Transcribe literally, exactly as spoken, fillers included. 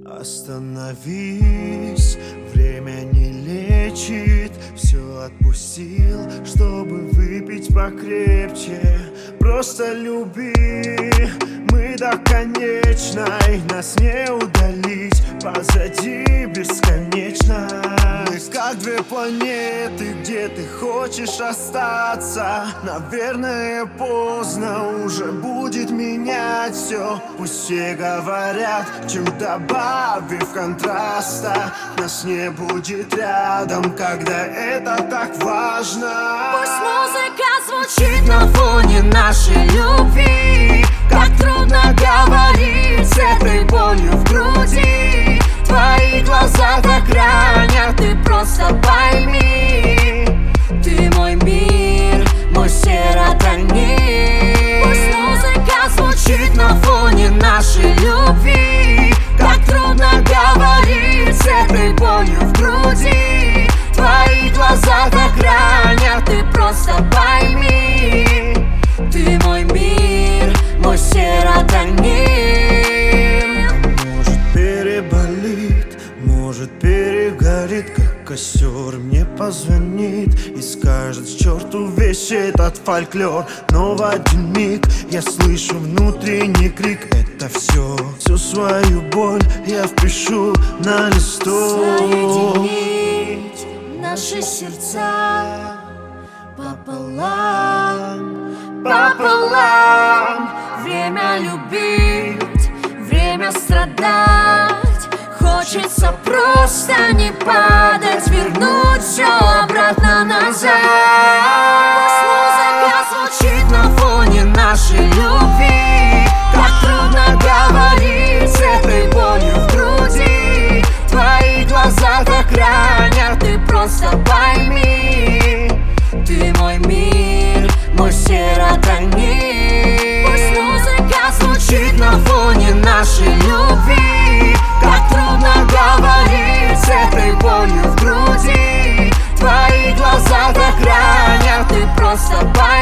Остановись, время не лечит. Все отпустил, чтобы выпить покрепче. Просто люби, мы до конечной. Нас не удалить, позади бесконечно. Мы как две планеты, где ты хочешь остаться. Наверное, поздно уже будет менять все. Пусть все говорят, чем добавив контраста. Нас не будет рядом, когда это так важно. Пусть музыка звучит на фоне нашей любви. Как трудно говорить с этой болью в груди. Твои глаза так ранят, ты просто пойми. Ты мой мир, мой серотонин. Пусть музыка звучит на фоне нашей любви. Как трудно говорить с этой болью в груди. Твои глаза так ранят, ты просто пойми. Ты мой мир, мой серотонин. Может, переболит, может, перегорит, как костер. Мне позвонит и скажет: к черту весь этот фольклор. Но в один миг я слышу внутренний крик: это все, всю свою боль я впишу на листок. Соединить наши сердца пополам, пополам. Время любить, время страдать. Хочется просто не падать, вернуть все обратно назад. Пусть музыка звучит на фоне нашей любви. Как трудно говорить с этой болью в груди. Твои глаза так ранят, ты просто пойми. Ты мой мир, мой серотонин. Пусть музыка звучит на фоне нашей любви. Как трудно говорить с этой болью в груди. Твои глаза так ранят, ты просто пойми.